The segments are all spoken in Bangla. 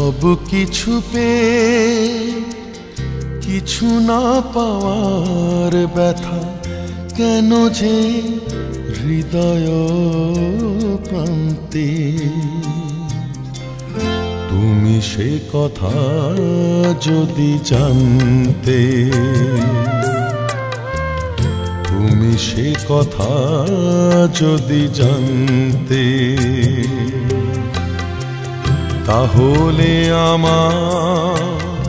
সব কিছু পেয়ে কিছু না পাওয়ার ব্যথা কেন যে হৃদয় প্রান্তে। তুমি সে কথা যদি জানতে, তুমি সে কথা যদি জানতে, তাহলে আমার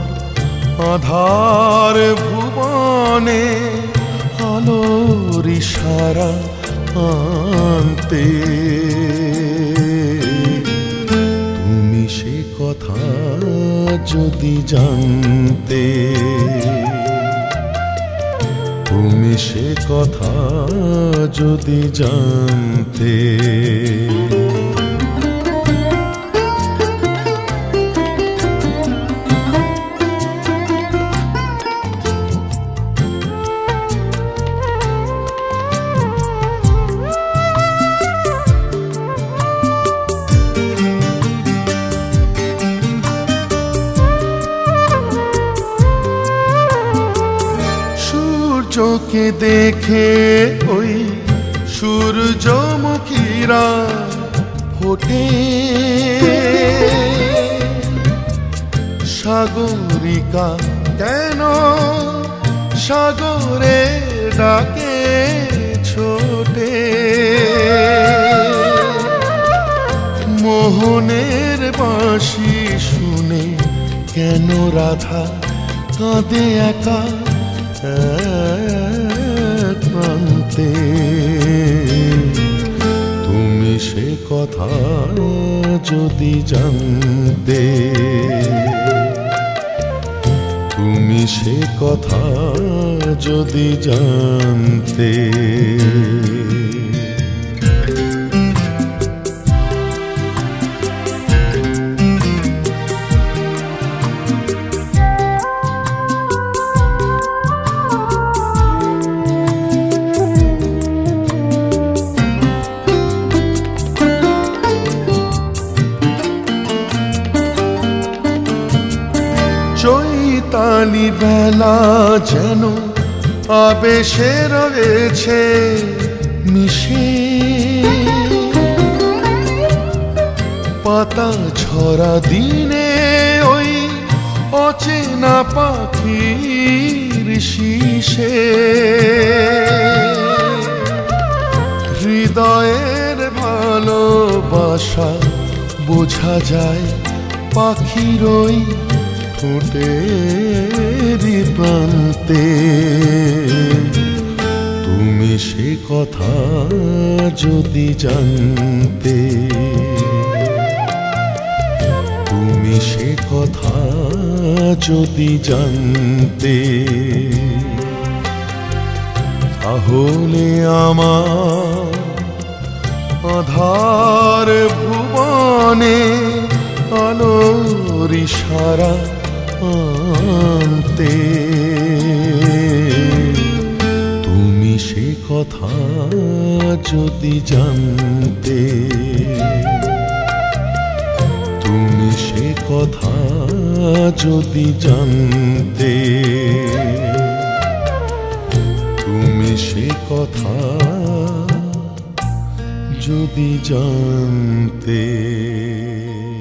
আধার ভুবনে আলোর ইশারা আনতে। তুমি সে কথা যদি জানতে, তুমি সে কথা যদি জানতে। সূর্যকে দেখে ওই সূর্যমুখীরা ফোটে, সাগরিকা কেন সাগরে ডাকে ছোটে। মোহনের বাঁশি শুনে কেন রাধা কাঁদে একা প্রান্তে। তুমি সে কথা যদি জানতে, তুমি সে কথা যদি জানতে। চৈতালি বেলা যেন আবেশে রয়েছে মিশে, পাতা ঝরা দিনে ওই অচেনা পাখির শিশে। হৃদয়ের ভালোবাসা বোঝা যায় পাখির ওই ঠোঁটের প্রান্তে। তুমি সে কথা যদি জানতে, তুমি সে কথা যদি জানতে, তাহলে আমার আধার ভুবনে আলোর ইশারা আনতে। তুমি সে কথা যদি জানতে, তুমি সে কথা যদি জানতে, তুমি সে কথা যদি জানতে।